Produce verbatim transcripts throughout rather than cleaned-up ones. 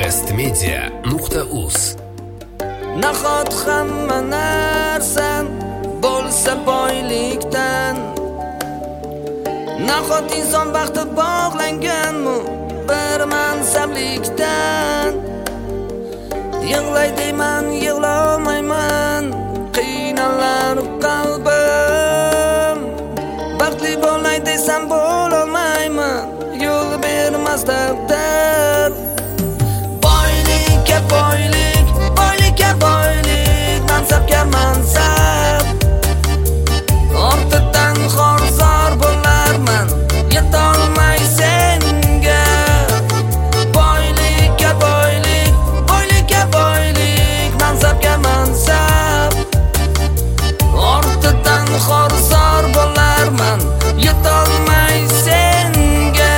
westmedia nuqta uz. Nahot hamma narsan bo'lsa boylikdan, nahot inson baxti bog'langanmi bir mansablikdan. Yig'lay deyman, yig'lamayman, qiynalar qalbim. Baxtli bo'lay desam bo'lolmayman, yo'l bermas taqdir. Boylikka boylik, boylikka boylik, mansabga mansab. Ortidan xorzor bo'larman, yetolmay senga. Boylikka boylik, boylikka boylik, mansabga mansab. Ortidan xorzor bo'larman, yetolmay senga.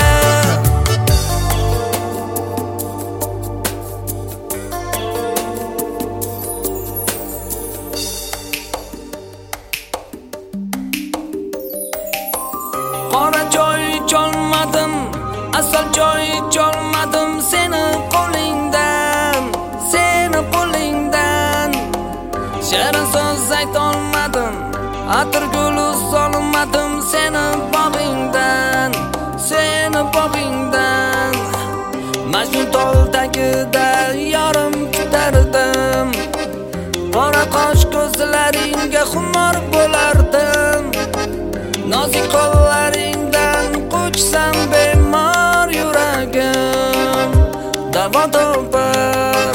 Qora joy cholmadim, asal joy cholmadim seni qo'lingdan, seni qo'lingdan. Shirin so'z aytolmadim, atir gul solmadim seni bog'ingdan, seni bog'ingdan. Majnun tol tagida yorim kutardim, qora qosh ko'zlaringga xumor bo'lardim. Nozik qo'llaringdan quchsam bemor yuragim davo topar.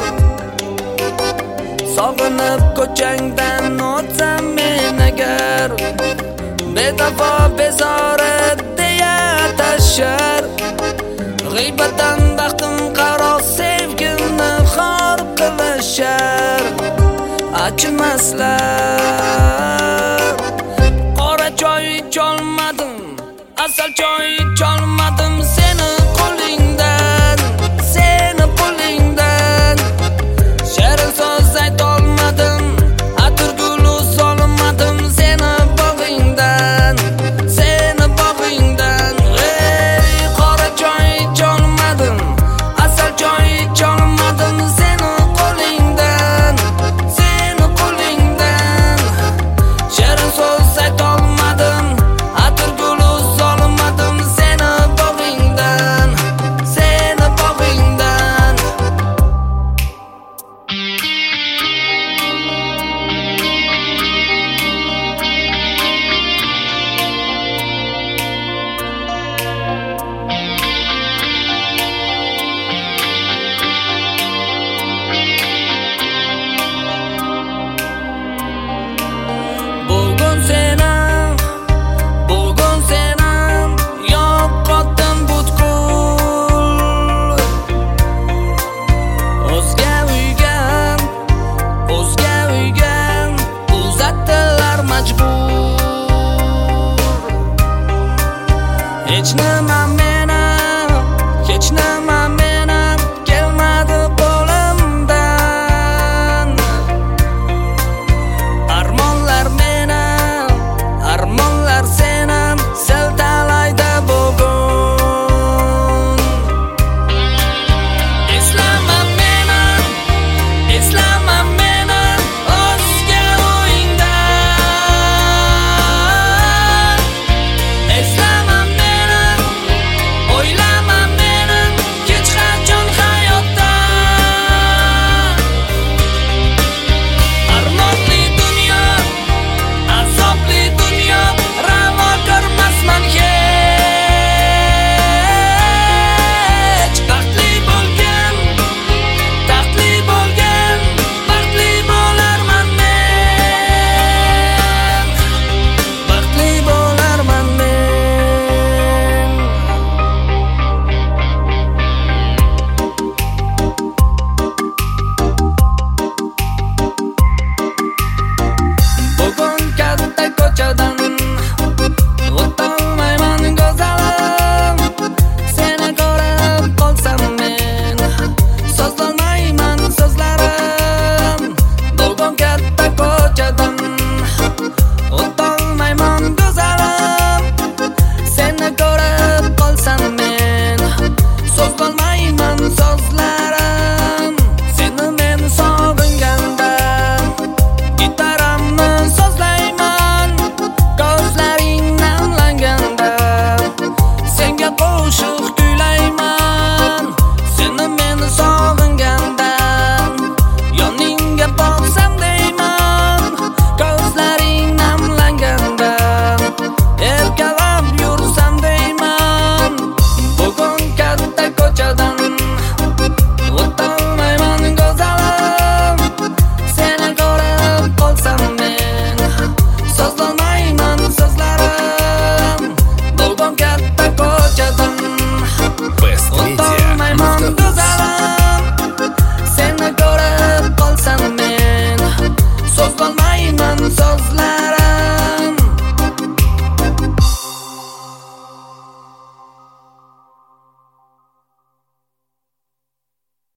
Sog'inib ko'changdan o'tsam men agar, bedavo bezori deya tashar. G'iybatdan baxtim qaro sevgimni xor qilishar. Achimaslar qora choy cholmadim, asal choy cholmadim seni qo'lingdan, seni qo'lingdan. Shirin so'z aytolmadim, atir gul solmadim seni bog'ingdan, seni bog'ingdan. Ey qora choy cholmadim, asal choy cholmadim seni qo'lingdan, seni qo'lingdan. Shirin so'z aytolmadim, atir gul solmadim seni bog'ingdan, seni bog'ingdan. Bugun seni, bugun seni yo'qotdim butkul. O'zga uyga, o'zga uyga uzatdilar majbur. Hech nima meni, hech nima meni